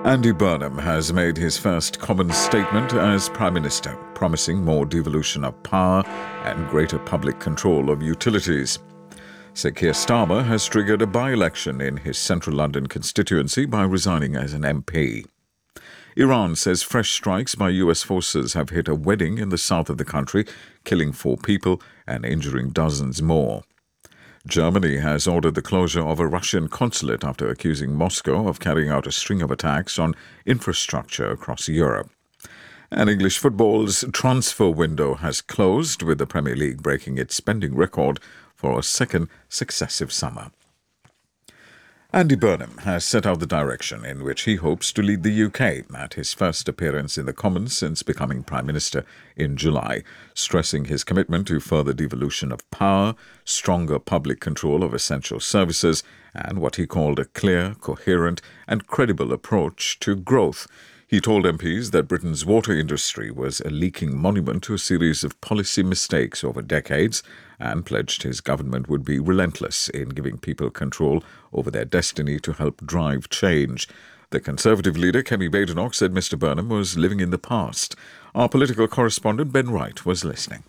Andy Burnham has made his first Commons statement as Prime Minister, promising more devolution of power and greater public control of utilities. Sir Keir Starmer has triggered a by-election in his central London constituency by resigning as an MP. Iran says fresh strikes by US forces have hit a wedding in the south of the country, killing 4 people and injuring dozens more. Germany has ordered the closure of a Russian consulate after accusing Moscow of carrying out a string of attacks on infrastructure across Europe. And English football's transfer window has closed, with the Premier League breaking its spending record for a second successive summer. Andy Burnham has set out the direction in which he hopes to lead the UK at his first appearance in the Commons since becoming Prime Minister in July, stressing his commitment to further devolution of power, stronger public control of essential services, and what he called a clear, coherent and credible approach to growth. He told MPs that Britain's water industry was a leaking monument to a series of policy mistakes over decades, and pledged his government would be relentless in giving people control over their destiny to help drive change. The Conservative leader, Kemi Badenoch, said Mr Burnham was living in the past. Our political correspondent, Ben Wright, was listening.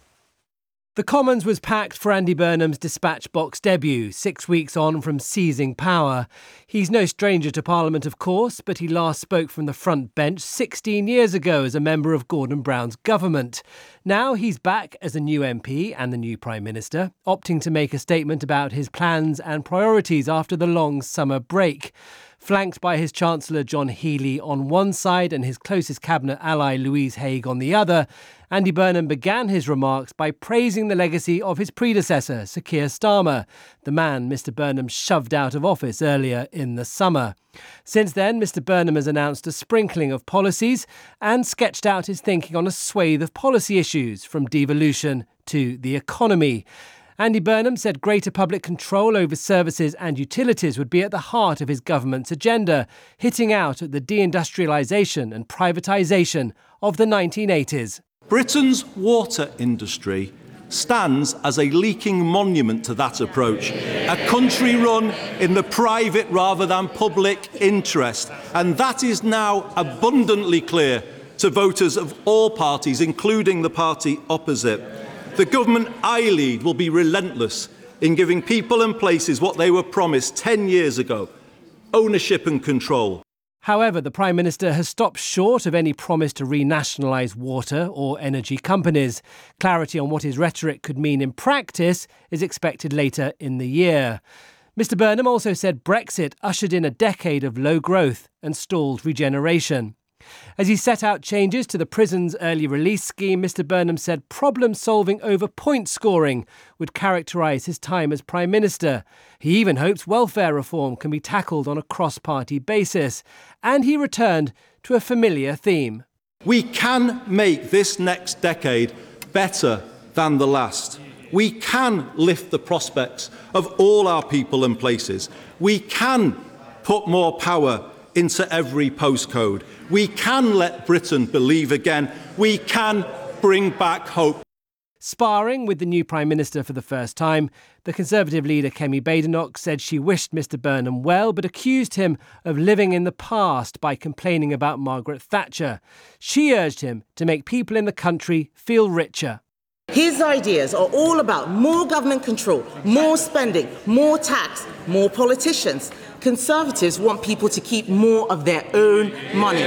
The Commons was packed for Andy Burnham's dispatch box debut, 6 weeks on from seizing power. He's no stranger to Parliament, of course, but he last spoke from the front bench 16 years ago as a member of Gordon Brown's government. Now he's back as a new MP and the new Prime Minister, opting to make a statement about his plans and priorities after the long summer break. Flanked by his Chancellor John Healey on one side and his closest cabinet ally Louise Haigh on the other, Andy Burnham began his remarks by praising the legacy of his predecessor, Sir Keir Starmer, the man Mr Burnham shoved out of office earlier in the summer. Since then, Mr Burnham has announced a sprinkling of policies and sketched out his thinking on a swathe of policy issues, from devolution to the economy. Andy Burnham said greater public control over services and utilities would be at the heart of his government's agenda, hitting out at the deindustrialisation and privatisation of the 1980s. Britain's water industry stands as a leaking monument to that approach. A country run in the private rather than public interest. And that is now abundantly clear to voters of all parties, including the party opposite. The government I lead will be relentless in giving people and places what they were promised 10 years ago: ownership and control. However, the Prime Minister has stopped short of any promise to renationalise water or energy companies. Clarity on what his rhetoric could mean in practice is expected later in the year. Mr Burnham also said Brexit ushered in a decade of low growth and stalled regeneration. As he set out changes to the prison's early release scheme, Mr Burnham said problem-solving over point scoring would characterise his time as Prime Minister. He even hopes welfare reform can be tackled on a cross-party basis. And he returned to a familiar theme. We can make this next decade better than the last. We can lift the prospects of all our people and places. We can put more power into every postcode. We can let Britain believe again. We can bring back hope. Sparring with the new Prime Minister for the first time, the Conservative leader Kemi Badenoch said she wished Mr Burnham well, but accused him of living in the past by complaining about Margaret Thatcher. She urged him to make people in the country feel richer. His ideas are all about more government control, more spending, more tax, more politicians. Conservatives want people to keep more of their own money.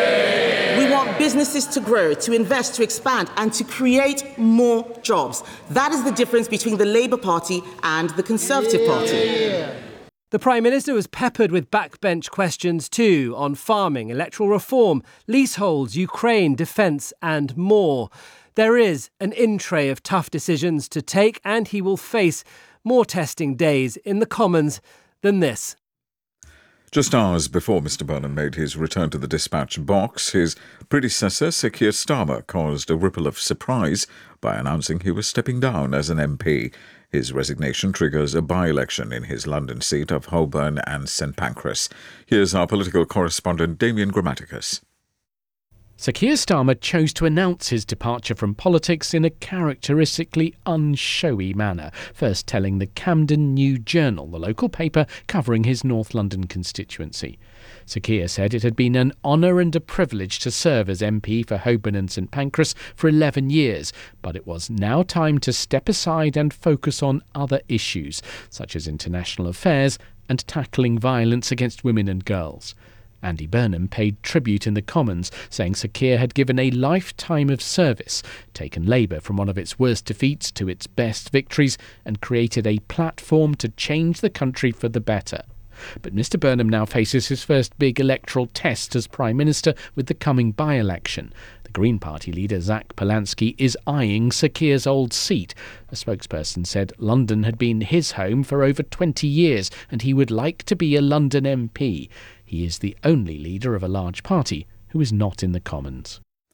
We want businesses to grow, to invest, to expand, and to create more jobs. That is the difference between the Labour Party and the Conservative Party. The Prime Minister was peppered with backbench questions too, on farming, electoral reform, leaseholds, Ukraine, defence and more. There is an in-tray of tough decisions to take, and he will face more testing days in the Commons than this. Just hours before Mr Burnham made his return to the dispatch box, his predecessor, Sir Keir Starmer, caused a ripple of surprise by announcing he was stepping down as an MP. His resignation triggers a by-election in his London seat of Holborn and St Pancras. Here's our political correspondent, Damien Grammaticus. Sir Keir Starmer chose to announce his departure from politics in a characteristically unshowy manner, first telling the Camden New Journal, the local paper covering his North London constituency. Sir Keir said it had been an honour and a privilege to serve as MP for Holborn and St Pancras for 11 years, but it was now time to step aside and focus on other issues, such as international affairs and tackling violence against women and girls. Andy Burnham paid tribute in the Commons, saying Sir Keir had given a lifetime of service, taken Labour from one of its worst defeats to its best victories, and created a platform to change the country for the better. But Mr Burnham now faces his first big electoral test as Prime Minister with the coming by-election. The Green Party leader Zach Polanski is eyeing Sir Keir's old seat. A spokesperson said London had been his home for over 20 years and he would like to be a London MP. He is the only leader of a large party who is not in the Commons.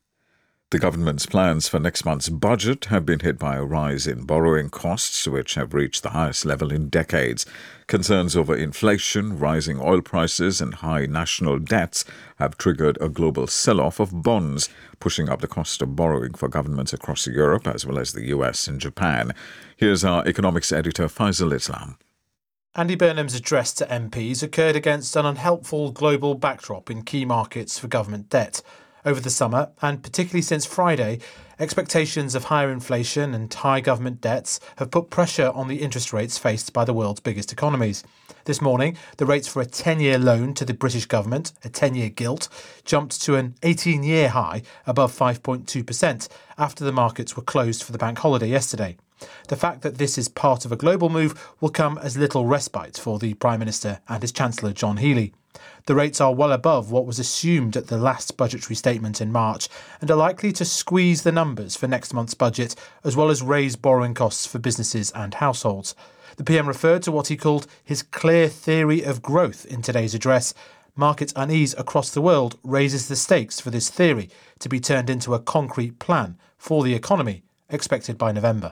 The government's plans for next month's budget have been hit by a rise in borrowing costs, which have reached the highest level in decades. Concerns over inflation, rising oil prices and high national debts have triggered a global sell-off of bonds, pushing up the cost of borrowing for governments across Europe as well as the US and Japan. Here's our economics editor Faisal Islam. Andy Burnham's address to MPs occurred against an unhelpful global backdrop in key markets for government debt. Over the summer, and particularly since Friday, expectations of higher inflation and high government debts have put pressure on the interest rates faced by the world's biggest economies. This morning, the rates for a 10-year loan to the British government, a 10-year gilt, jumped to an 18-year high above 5.2% after the markets were closed for the bank holiday yesterday. The fact that this is part of a global move will come as little respite for the Prime Minister and his Chancellor John Healey. The rates are well above what was assumed at the last budgetary statement in March and are likely to squeeze the numbers for next month's budget, as well as raise borrowing costs for businesses and households. The PM referred to what he called his clear theory of growth in today's address. Market unease across the world raises the stakes for this theory to be turned into a concrete plan for the economy, expected by November.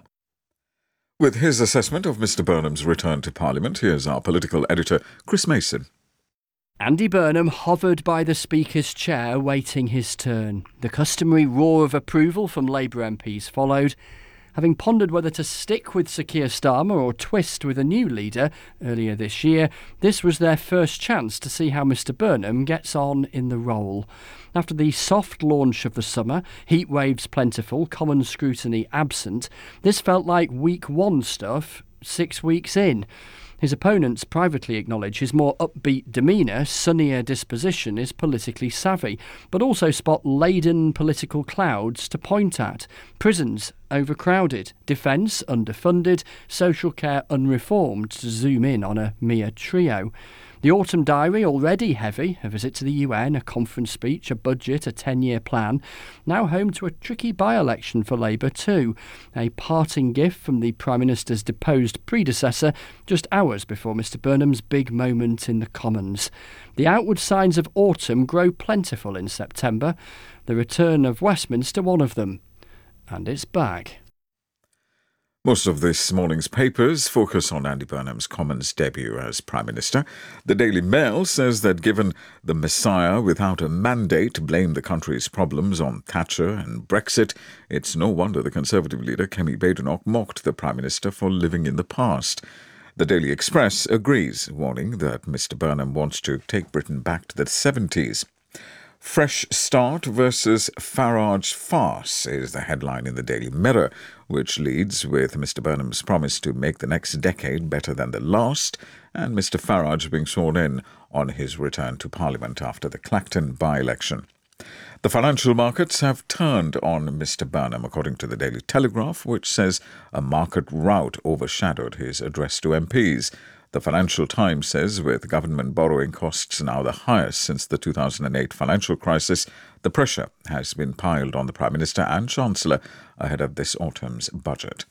With his assessment of Mr Burnham's return to Parliament, here's our political editor Chris Mason. Andy Burnham hovered by the Speaker's chair, waiting his turn. The customary roar of approval from Labour MPs followed. Having pondered whether to stick with Sir Keir Starmer or twist with a new leader earlier this year, this was their first chance to see how Mr Burnham gets on in the role. After the soft launch of the summer, heat waves plentiful, common scrutiny absent, this felt like week one stuff 6 weeks in. His opponents privately acknowledge his more upbeat demeanour, sunnier disposition is politically savvy, but also spot laden political clouds to point at. Prisons overcrowded, defence underfunded, social care unreformed, to zoom in on a mere trio. The autumn diary, already heavy, a visit to the UN, a conference speech, a budget, a 10-year plan, now home to a tricky by-election for Labour too. A parting gift from the Prime Minister's deposed predecessor just hours before Mr Burnham's big moment in the Commons. The outward signs of autumn grow plentiful in September, the return of Westminster one of them. And it's back. Most of this morning's papers focus on Andy Burnham's Commons debut as Prime Minister. The Daily Mail says that given the Messiah without a mandate blamed the country's problems on Thatcher and Brexit, it's no wonder the Conservative leader Kemi Badenoch mocked the Prime Minister for living in the past. The Daily Express agrees, warning that Mr Burnham wants to take Britain back to the 70s. Fresh Start versus Farage farce is the headline in the Daily Mirror, which leads with Mr Burnham's promise to make the next decade better than the last, and Mr Farage being sworn in on his return to Parliament after the Clacton by-election. The financial markets have turned on Mr Burnham, according to the Daily Telegraph, which says a market rout overshadowed his address to MPs. The Financial Times says with government borrowing costs now the highest since the 2008 financial crisis, the pressure has been piled on the Prime Minister and Chancellor ahead of this autumn's budget.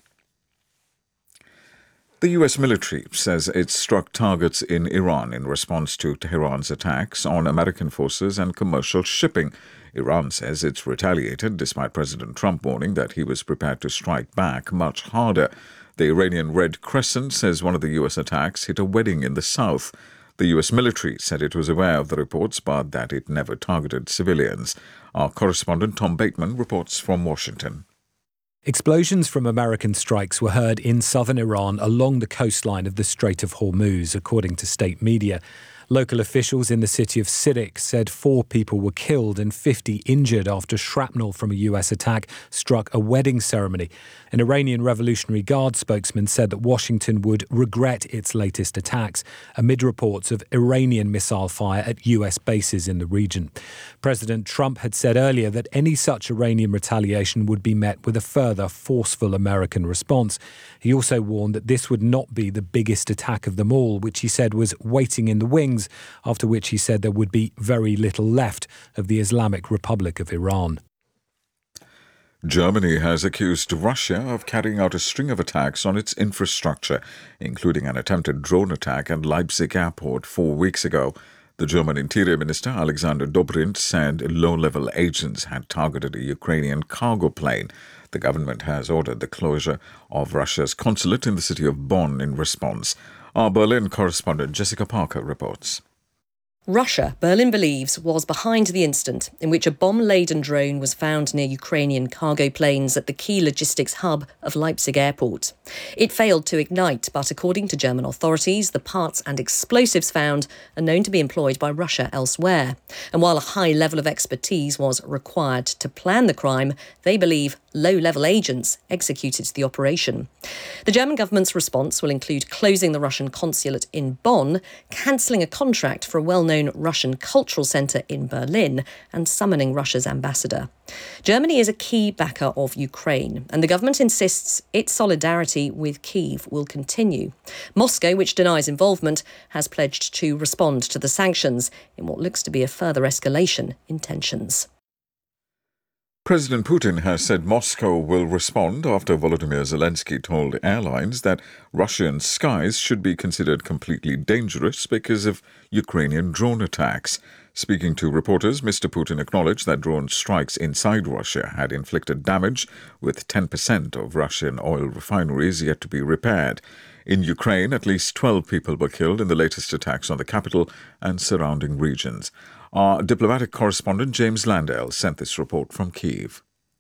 The US military says it struck targets in Iran in response to Tehran's attacks on American forces and commercial shipping. Iran says it's retaliated despite President Trump warning that he was prepared to strike back much harder. The Iranian Red Crescent says one of the US attacks hit a wedding in the south. The US military said it was aware of the reports but that it never targeted civilians. Our correspondent Tom Bateman reports from Washington. Explosions from American strikes were heard in southern Iran along the coastline of the Strait of Hormuz, according to state media. Local officials in the city of Sirik said 4 people were killed and 50 injured after shrapnel from a US attack struck a wedding ceremony. An Iranian Revolutionary Guard spokesman said that Washington would regret its latest attacks amid reports of Iranian missile fire at US bases in the region. President Trump had said earlier that any such Iranian retaliation would be met with a further forceful American response. He also warned that this would not be the biggest attack of them all, which he said was waiting in the wings, after which he said there would be very little left of the Islamic Republic of Iran. Germany has accused Russia of carrying out a string of attacks on its infrastructure, including an attempted drone attack at Leipzig airport 4 weeks ago. The German Interior Minister Alexander Dobrindt said low-level agents had targeted a Ukrainian cargo plane. The government has ordered the closure of Russia's consulate in the city of Bonn in response. Our Berlin correspondent Jessica Parker reports. Russia, Berlin believes, was behind the incident in which a bomb-laden drone was found near Ukrainian cargo planes at the key logistics hub of Leipzig airport. It failed to ignite, but according to German authorities, the parts and explosives found are known to be employed by Russia elsewhere. And while a high level of expertise was required to plan the crime, they believe low-level agents executed the operation. The German government's response will include closing the Russian consulate in Bonn, cancelling a contract for a well-known Russian cultural centre in Berlin, and summoning Russia's ambassador. Germany is a key backer of Ukraine, and the government insists its solidarity with Kyiv will continue. Moscow, which denies involvement, has pledged to respond to the sanctions in what looks to be a further escalation in tensions. President Putin has said Moscow will respond after Volodymyr Zelensky told airlines that Russian skies should be considered completely dangerous because of Ukrainian drone attacks. Speaking to reporters, Mr. Putin acknowledged that drone strikes inside Russia had inflicted damage, with 10% of Russian oil refineries yet to be repaired. In Ukraine, at least 12 people were killed in the latest attacks on the capital and surrounding regions. Our diplomatic correspondent James Landale sent this report from Kyiv.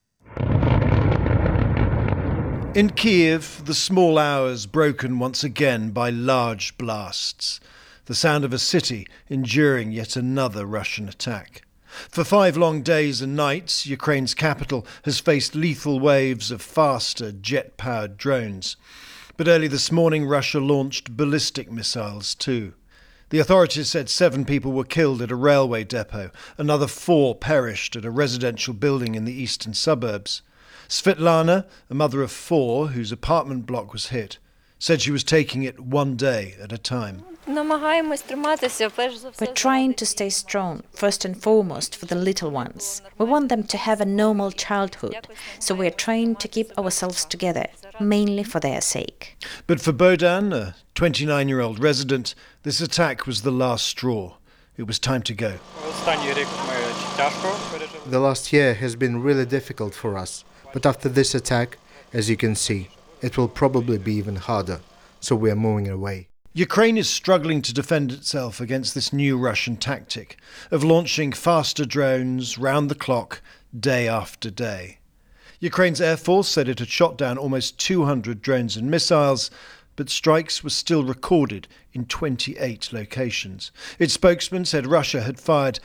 In Kyiv, the small hours broken once again by large blasts. The sound of a city enduring yet another Russian attack. For 5 long days and nights, Ukraine's capital has faced lethal waves of faster jet-powered drones. But early this morning, Russia launched ballistic missiles too. The authorities said 7 people were killed at a railway depot. Another 4 perished at a residential building in the eastern suburbs. Svetlana, a mother of 4 whose apartment block was hit, said she was taking it one day at a time. We're trying to stay strong, first and foremost for the little ones. We want them to have a normal childhood, so we're trying to keep ourselves together, mainly for their sake. But for Bohdan, a 29-year-old resident, this attack was the last straw. It was time to go. The last year has been really difficult for us, but after this attack, as you can see, it will probably be even harder, so we are moving away. Ukraine is struggling to defend itself against this new Russian tactic of launching faster drones round the clock, day after day. Ukraine's Air Force said it had shot down almost 200 drones and missiles, but strikes were still recorded in 28 locations. Its spokesman said Russia had fired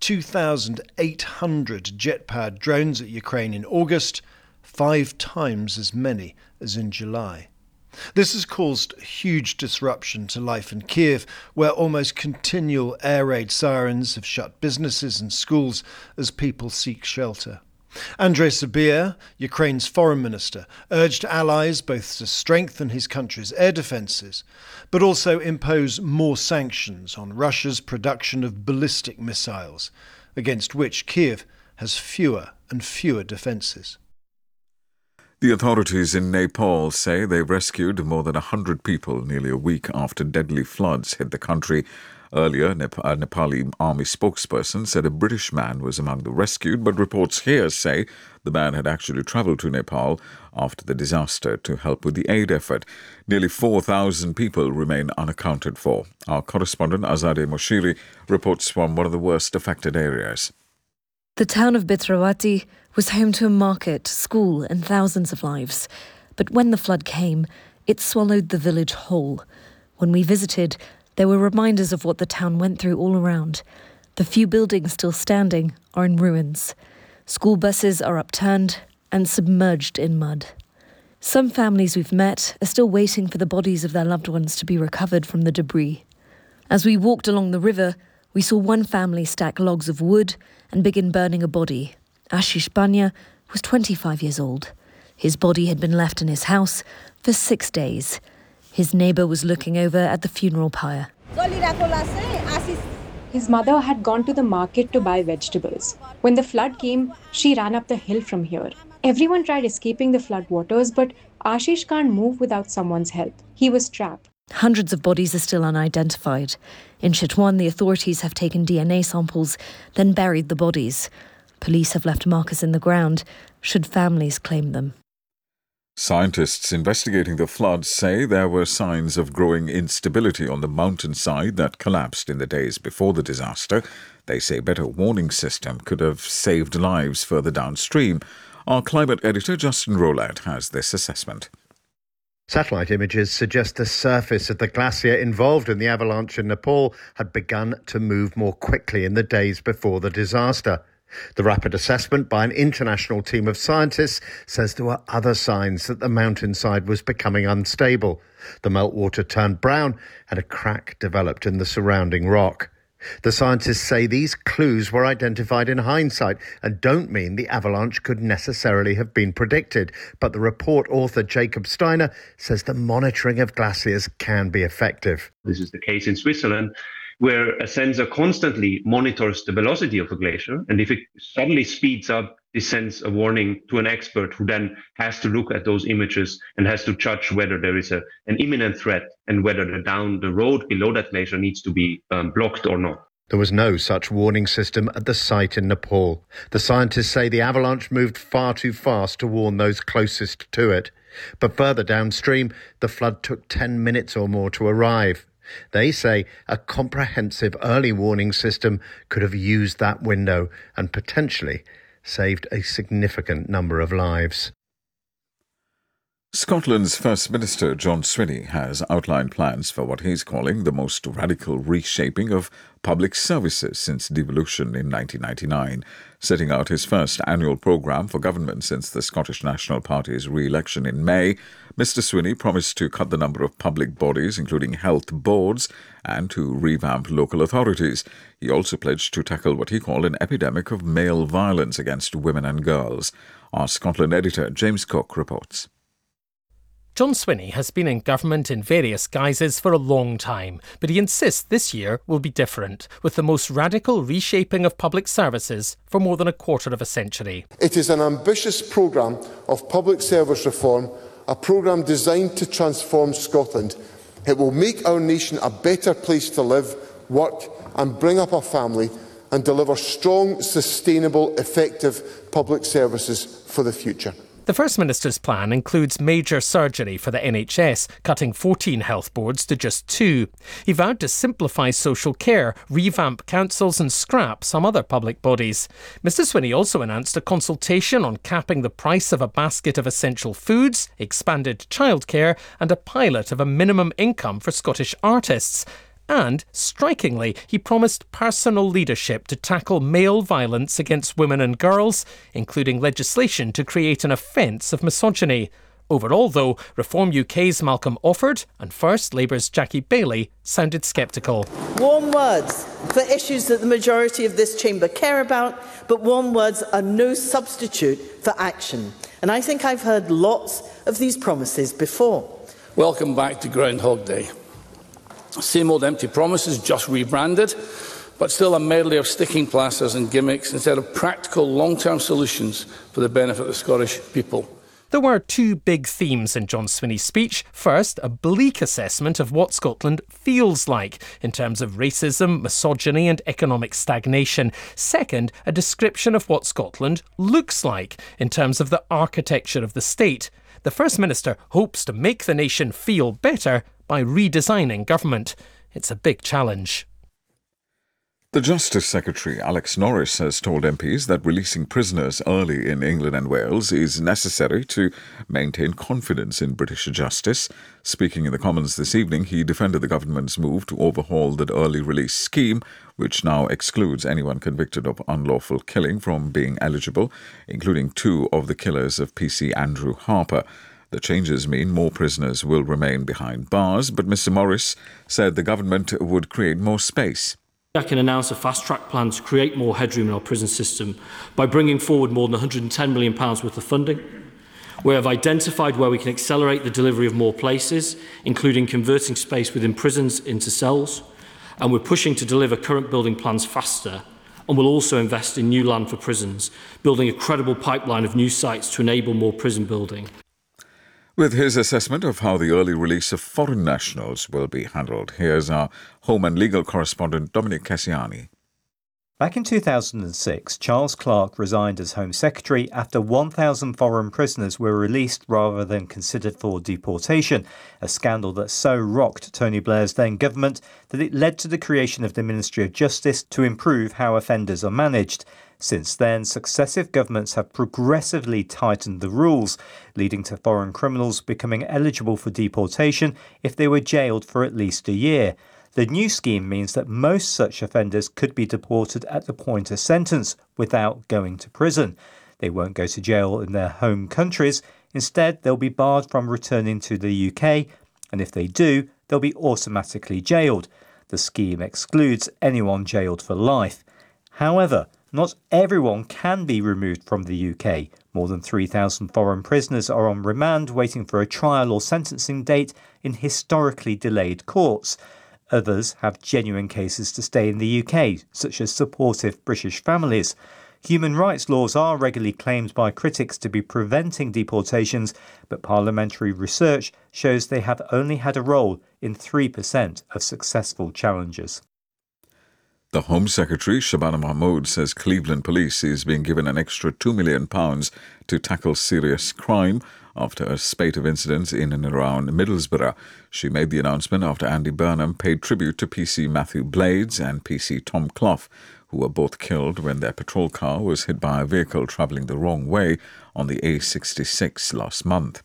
2,800 jet-powered drones at Ukraine in August, 5 times as many as in July. This has caused huge disruption to life in Kyiv, where almost continual air raid sirens have shut businesses and schools as people seek shelter. Andrei Sybiha, Ukraine's foreign minister, urged allies both to strengthen his country's air defences, but also impose more sanctions on Russia's production of ballistic missiles, against which Kyiv has fewer and fewer defences. The authorities in Nepal say they've rescued more than 100 people nearly a week after deadly floods hit the country. Earlier, a Nepali army spokesperson said a British man was among the rescued, but reports here say the man had actually travelled to Nepal after the disaster to help with the aid effort. Nearly 4,000 people remain unaccounted for. Our correspondent Azadeh Moshiri reports from one of the worst affected areas. The town of Bitrawati was home to a market, school and thousands of lives. But when the flood came, it swallowed the village whole. When we visited, there were reminders of what the town went through all around. The few buildings still standing are in ruins. School buses are upturned and submerged in mud. Some families we've met are still waiting for the bodies of their loved ones to be recovered from the debris. As we walked along the river, we saw one family stack logs of wood and begin burning a body. Ashish Banya was 25 years old. His body had been left in his house for 6 days. His neighbour was looking over at the funeral pyre. His mother had gone to the market to buy vegetables. When the flood came, she ran up the hill from here. Everyone tried escaping the flood waters, but Ashish can't move without someone's help. He was trapped. Hundreds of bodies are still unidentified. In Chitwan, the authorities have taken DNA samples, then buried the bodies. Police have left markers in the ground, should families claim them. Scientists investigating the floods say there were signs of growing instability on the mountainside that collapsed in the days before the disaster. They say a better warning system could have saved lives further downstream. Our climate editor Justin Rowlatt has this assessment. Satellite images suggest the surface of the glacier involved in the avalanche in Nepal had begun to move more quickly in the days before the disaster. The rapid assessment by an international team of scientists says there were other signs that the mountainside was becoming unstable. The meltwater turned brown and a crack developed in the surrounding rock. The scientists say these clues were identified in hindsight and don't mean the avalanche could necessarily have been predicted. But the report author Jacob Steiner says the monitoring of glaciers can be effective. This is the case in Switzerland, where a sensor constantly monitors the velocity of a glacier. And if it suddenly speeds up, this sends a warning to an expert who then has to look at those images and has to judge whether there is an imminent threat and whether down the road below that glacier needs to be blocked or not. There was no such warning system at the site in Nepal. The scientists say the avalanche moved far too fast to warn those closest to it. But further downstream, the flood took 10 minutes or more to arrive. They say a comprehensive early warning system could have used that window and potentially saved a significant number of lives. Scotland's First Minister John Swinney has outlined plans for what he's calling the most radical reshaping of public services since devolution in 1999, setting out his first annual programme for government since the Scottish National Party's re-election in May. Mr Swinney promised to cut the number of public bodies, including health boards, and to revamp local authorities. He also pledged to tackle what he called an epidemic of male violence against women and girls. Our Scotland editor James Cook reports. John Swinney has been in government in various guises for a long time, but he insists this year will be different, with the most radical reshaping of public services for more than a quarter of a century. It is an ambitious programme of public service reform, a programme designed to transform Scotland. It will make our nation a better place to live, work and bring up a family, and deliver strong, sustainable, effective public services for the future. The First Minister's plan includes major surgery for the NHS, cutting 14 health boards to just 2. He vowed to simplify social care, revamp councils and scrap some other public bodies. Mr Swinney also announced a consultation on capping the price of a basket of essential foods, expanded childcare and a pilot of a minimum income for Scottish artists. And, strikingly, he promised personal leadership to tackle male violence against women and girls, including legislation to create an offence of misogyny. Overall, though, Reform UK's Malcolm Offord and First Labour's Jackie Baillie sounded sceptical. Warm words for issues that the majority of this chamber care about, but warm words are no substitute for action. And I think I've heard lots of these promises before. Welcome back to Groundhog Day. Same old empty promises, just rebranded, but still a medley of sticking plasters and gimmicks instead of practical long-term solutions for the benefit of the Scottish people. There were two big themes in John Swinney's speech. First, a bleak assessment of what Scotland feels like in terms of racism, misogyny and economic stagnation. Second, a description of what Scotland looks like in terms of the architecture of the state. The First Minister hopes to make the nation feel better by redesigning government. It's a big challenge. The Justice Secretary, Alex Norris, has told MPs that releasing prisoners early in England and Wales is necessary to maintain confidence in British justice. Speaking in the Commons this evening, he defended the government's move to overhaul the early release scheme, which now excludes anyone convicted of unlawful killing from being eligible, including two of the killers of PC Andrew Harper. The changes mean more prisoners will remain behind bars, but Mr Morris said the government would create more space. I can announce a fast-track plan to create more headroom in our prison system by bringing forward more than £110 million worth of funding. We have identified where we can accelerate the delivery of more places, including converting space within prisons into cells, and we're pushing to deliver current building plans faster, and we'll also invest in new land for prisons, building a credible pipeline of new sites to enable more prison building. With his assessment of how the early release of foreign nationals will be handled, here's our Home and Legal correspondent Dominic Cassiani. Back in 2006, Charles Clarke resigned as Home Secretary after 1,000 foreign prisoners were released rather than considered for deportation, a scandal that so rocked Tony Blair's then government that it led to the creation of the Ministry of Justice to improve how offenders are managed. Since then, successive governments have progressively tightened the rules, leading to foreign criminals becoming eligible for deportation if they were jailed for at least a year. The new scheme means that most such offenders could be deported at the point of sentence without going to prison. They won't go to jail in their home countries. Instead, they'll be barred from returning to the UK, and if they do, they'll be automatically jailed. The scheme excludes anyone jailed for life. However, not everyone can be removed from the UK. More than 3,000 foreign prisoners are on remand waiting for a trial or sentencing date in historically delayed courts. Others have genuine cases to stay in the UK, such as supportive British families. Human rights laws are regularly claimed by critics to be preventing deportations, but parliamentary research shows they have only had a role in 3% of successful challenges. The Home Secretary, Shabana Mahmood, says Cleveland Police is being given an extra £2 million to tackle serious crime after a spate of incidents in and around Middlesbrough. She made the announcement after Andy Burnham paid tribute to PC Matthew Blades and PC Tom Clough, who were both killed when their patrol car was hit by a vehicle travelling the wrong way on the A66 last month.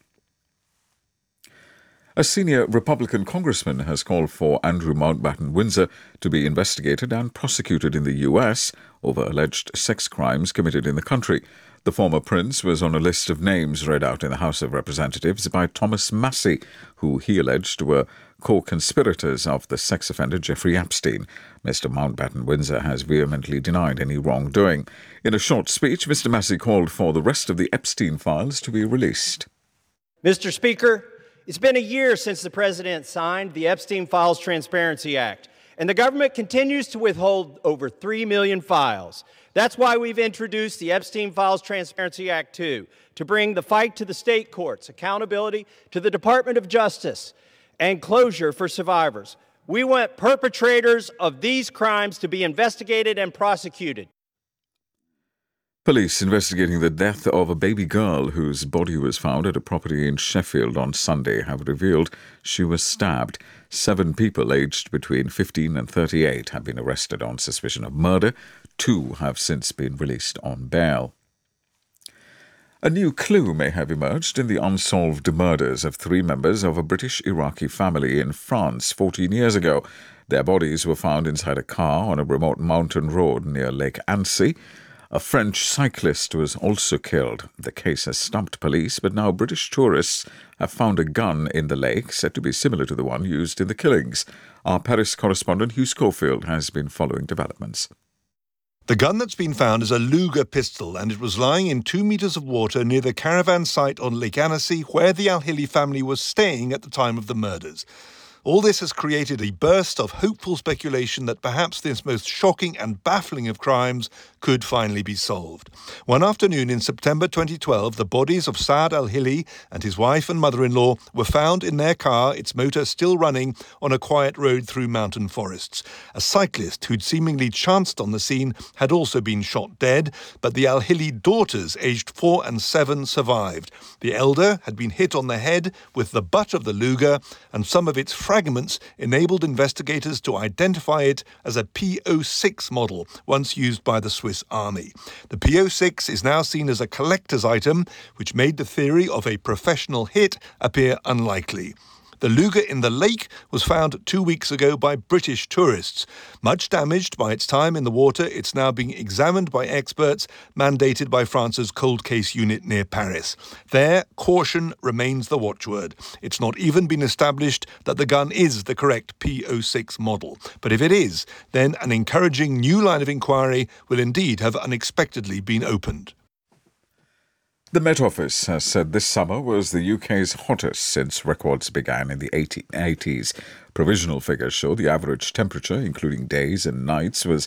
A senior Republican congressman has called for Andrew Mountbatten Windsor to be investigated and prosecuted in the US over alleged sex crimes committed in the country. The former prince was on a list of names read out in the House of Representatives by Thomas Massey, who he alleged were co-conspirators of the sex offender Jeffrey Epstein. Mr. Mountbatten Windsor has vehemently denied any wrongdoing. In a short speech, Mr. Massey called for the rest of the Epstein files to be released. Mr. Speaker, it's been a year since the President signed the Epstein Files Transparency Act, and the government continues to withhold over 3 million files. That's why we've introduced the Epstein Files Transparency Act 2, to bring the fight to the state courts, accountability to the Department of Justice, and closure for survivors. We want perpetrators of these crimes to be investigated and prosecuted. Police investigating the death of a baby girl whose body was found at a property in Sheffield on Sunday have revealed she was stabbed. 7 people aged between 15 and 38 have been arrested on suspicion of murder. 2 have since been released on bail. A new clue may have emerged in the unsolved murders of 3 members of a British-Iraqi family in France 14 years ago. Their bodies were found inside a car on a remote mountain road near Lake Annecy. A French cyclist was also killed. The case has stumped police, but now British tourists have found a gun in the lake said to be similar to the one used in the killings. Our Paris correspondent Hugh Schofield has been following developments. The gun that's been found is a Luger pistol, and it was lying in 2 metres of water near the caravan site on Lake Annecy, where the Al-Hili family was staying at the time of the murders. All this has created a burst of hopeful speculation that perhaps this most shocking and baffling of crimes could finally be solved. One afternoon in September 2012, the bodies of Saad Al-Hili and his wife and mother-in-law were found in their car, its motor still running, on a quiet road through mountain forests. A cyclist who'd seemingly chanced on the scene had also been shot dead, but the Al-Hili daughters, aged 4 and 7, survived. The elder had been hit on the head with the butt of the Luger, and some of its fragments enabled investigators to identify it as a P06 model, once used by the Swiss Army. The P06 is now seen as a collector's item, which made the theory of a professional hit appear unlikely. The Luger in the lake was found 2 weeks ago by British tourists. Much damaged by its time in the water, it's now being examined by experts mandated by France's cold case unit near Paris. There, caution remains the watchword. It's not even been established that the gun is the correct P06 model. But if it is, then an encouraging new line of inquiry will indeed have unexpectedly been opened. The Met Office has said this summer was the UK's hottest since records began in the 1880s. Provisional figures show the average temperature, including days and nights, was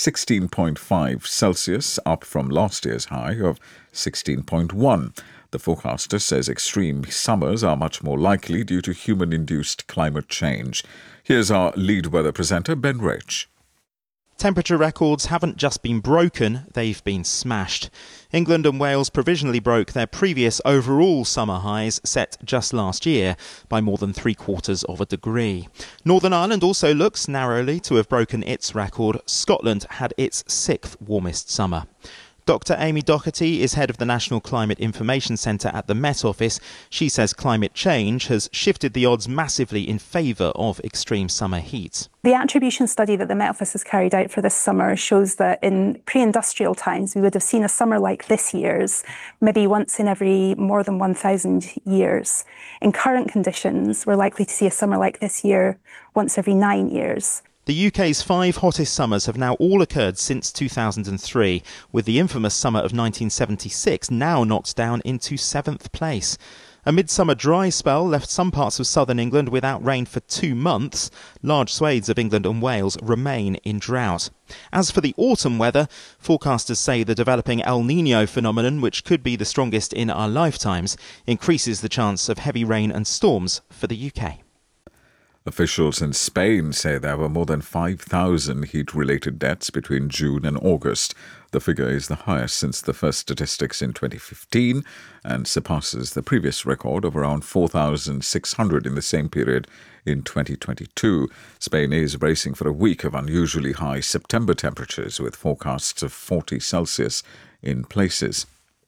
16.5 Celsius, up from last year's high of 16.1. The forecaster says extreme summers are much more likely due to human-induced climate change. Here's our lead weather presenter, Ben Rich. Temperature records haven't just been broken, they've been smashed. England and Wales provisionally broke their previous overall summer highs set just last year by more than 3/4 of a degree. Northern Ireland also looks narrowly to have broken its record. Scotland had its 6th warmest summer. Dr. Amy Doherty is head of the National Climate Information Centre at the Met Office. She says climate change has shifted the odds massively in favour of extreme summer heat. The attribution study that the Met Office has carried out for this summer shows that in pre-industrial times we would have seen a summer like this year's maybe once in every more than 1,000 years. In current conditions, we're likely to see a summer like this year once every 9 years. The UK's 5 hottest summers have now all occurred since 2003, with the infamous summer of 1976 now knocked down into 7th place. A midsummer dry spell left some parts of southern England without rain for 2 months. Large swathes of England and Wales remain in drought. As for the autumn weather, forecasters say the developing El Niño phenomenon, which could be the strongest in our lifetimes, increases the chance of heavy rain and storms for the UK. Officials in Spain say there were more than 5,000 heat-related deaths between June and August. The figure is the highest since the first statistics in 2015 and surpasses the previous record of around 4,600 in the same period in 2022. Spain is bracing for a week of unusually high September temperatures with forecasts of 40 Celsius in places.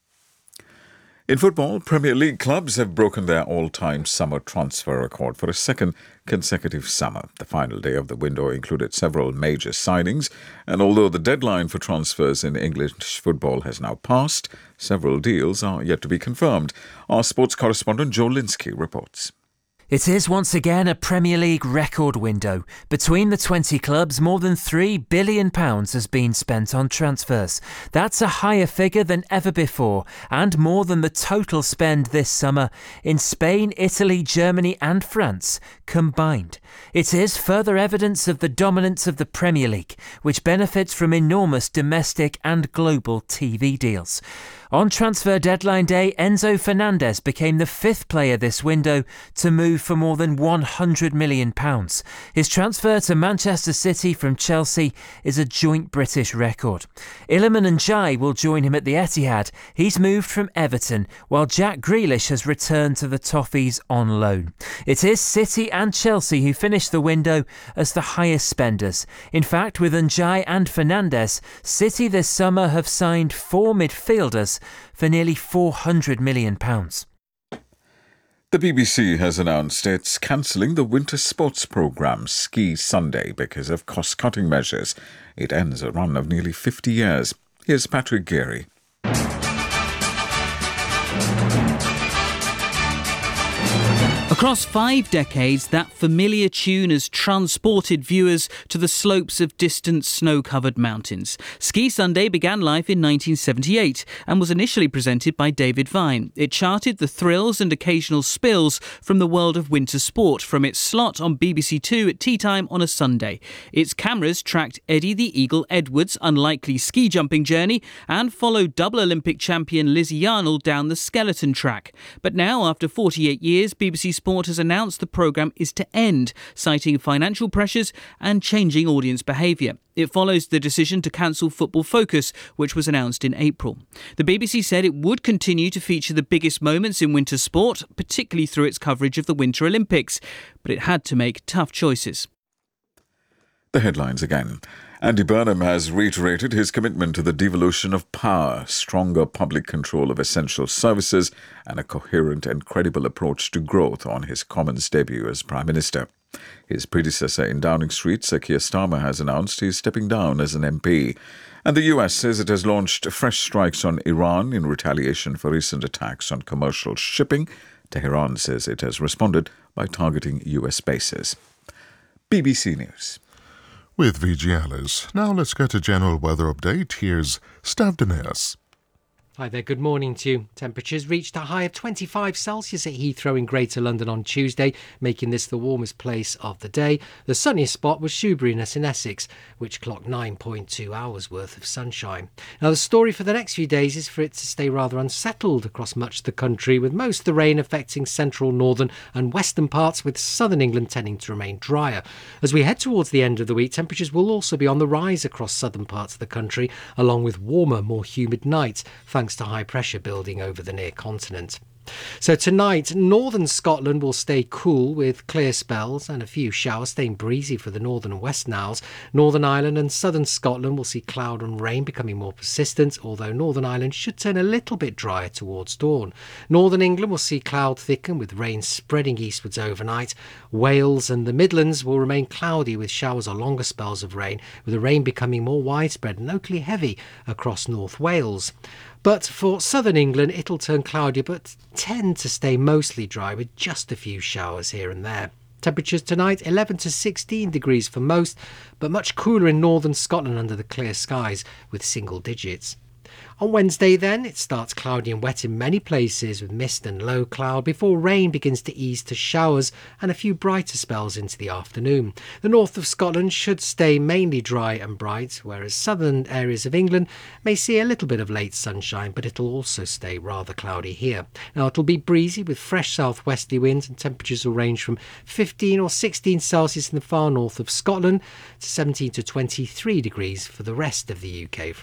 In football, Premier League clubs have broken their all-time summer transfer record for a second consecutive summer. The final day of the window included several major signings, and although the deadline for transfers in English football has now passed, several deals are yet to be confirmed. Our sports correspondent Joe Linsky reports. It is once again a Premier League record window. Between the 20 clubs, more than £3 billion has been spent on transfers. That's a higher figure than ever before, and more than the total spend this summer in Spain, Italy, Germany and France combined. It is further evidence of the dominance of the Premier League, which benefits from enormous domestic and global TV deals. On transfer deadline day, Enzo Fernandez became the 5th player this window to move for more than £100 million. His transfer to Manchester City from Chelsea is a joint British record. Iliman Ndiaye will join him at the Etihad. He's moved from Everton, while Jack Grealish has returned to the Toffees on loan. It is City and Chelsea who finished the window as the highest spenders. In fact, with Ndiaye and Fernandez, City this summer have signed 4 midfielders for nearly £400 million. The BBC has announced it's cancelling the winter sports programme Ski Sunday because of cost-cutting measures. It ends a run of nearly 50 years. Here's Patrick Geary. Across 5 decades, that familiar tune has transported viewers to the slopes of distant snow-covered mountains. Ski Sunday began life in 1978 and was initially presented by David Vine. It charted the thrills and occasional spills from the world of winter sport from its slot on BBC Two at tea time on a Sunday. Its cameras tracked Eddie the Eagle Edwards' unlikely ski jumping journey and followed double Olympic champion Lizzie Yarnell down the skeleton track. But now, after 48 years, BBC Sport has announced the programme is to end, citing financial pressures and changing audience behaviour. It follows the decision to cancel Football Focus, which was announced in April. The BBC said it would continue to feature the biggest moments in winter sport, particularly through its coverage of the Winter Olympics, but it had to make tough choices. The headlines again. Andy Burnham has reiterated his commitment to the devolution of power, stronger public control of essential services, and a coherent and credible approach to growth on his Commons debut as Prime Minister. His predecessor in Downing Street, Sir Keir Starmer, has announced he is stepping down as an MP. And the US says it has launched fresh strikes on Iran in retaliation for recent attacks on commercial shipping. Tehran says it has responded by targeting US bases. BBC News. With VG Alice. Now let's get a general weather update. Here's Stav Denias. Hi there, good morning to you. Temperatures reached a high of 25 Celsius at Heathrow in Greater London on Tuesday, making this the warmest place of the day. The sunniest spot was Shoeburyness in Essex, which clocked 9.2 hours worth of sunshine. Now the story for the next few days is for it to stay rather unsettled across much of the country, with most of the rain affecting central, northern and western parts, with southern England tending to remain drier. As we head towards the end of the week, temperatures will also be on the rise across southern parts of the country, along with warmer, more humid nights, thanks to high pressure building over the near continent. So tonight, northern Scotland will stay cool with clear spells and a few showers, staying breezy for the northern and western Isles. Northern Ireland and southern Scotland will see cloud and rain becoming more persistent, although Northern Ireland should turn a little bit drier towards dawn. Northern England will see cloud thicken with rain spreading eastwards overnight. Wales and the Midlands will remain cloudy with showers or longer spells of rain, with the rain becoming more widespread and locally heavy across North Wales. But for southern England, it'll turn cloudy but tend to stay mostly dry with just a few showers here and there. Temperatures tonight 11 to 16 degrees for most, but much cooler in northern Scotland under the clear skies with single digits. On Wednesday then, it starts cloudy and wet in many places with mist and low cloud before rain begins to ease to showers and a few brighter spells into the afternoon. The north of Scotland should stay mainly dry and bright, whereas southern areas of England may see a little bit of late sunshine, but it'll also stay rather cloudy here. Now it'll be breezy with fresh southwesterly winds, and temperatures will range from 15 or 16 Celsius in the far north of Scotland to 17 to 23 degrees for the rest of the UK. From